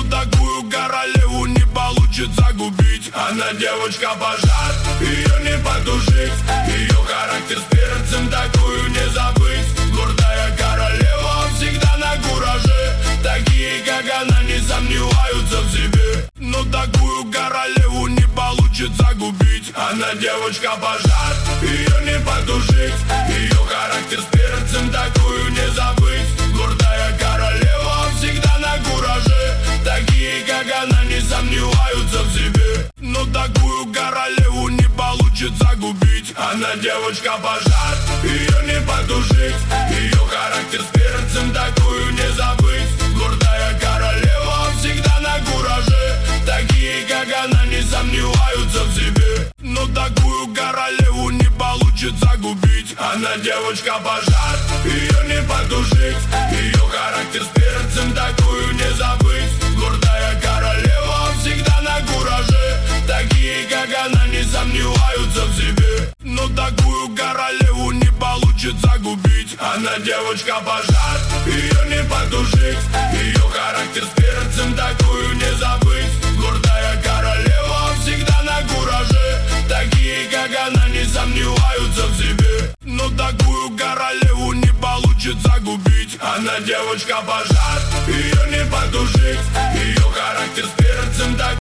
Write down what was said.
но такую королеву не получится загубить. Она девочка-пожар, ее не потушить. Ее характер с перцем, такую не забыть. Гордая королева, всегда на кураже. Такие, как она, не сомневаются в себе. Но такую королеву не получится загубить. Она девочка-пожар, ее не потушить. Ее характер с перцем, такую не забыть. Гордая королева, всегда на кураже. Такие, как она, не сомневаются в себе. Но такую королеву не получится загубить. Она девочка-пожар, ее не потушить. Ее характер с перцем, такую не забыть. Гордая королева, всегда на кураже. Такие, как она, не сомневаются в себе. Но такую королеву не получится загубить. Она девочка-пожар, ее не потушить. Ее характер с перцем, такую не забыть. Гордая королева, всегда на кураже. Такие, как она, не сомневаются в себе. Но такую королеву не получится загубить. Она девочка-пожар, ее не потушить. Ее характер с перцем, такую не забыть. Гордая королева, всегда на кураже. Такие, как она, не сомневаются в себе. Но такую королеву не получится загубить. Она девочка-пожар, ее не потушить. Ее характер с перцем, такую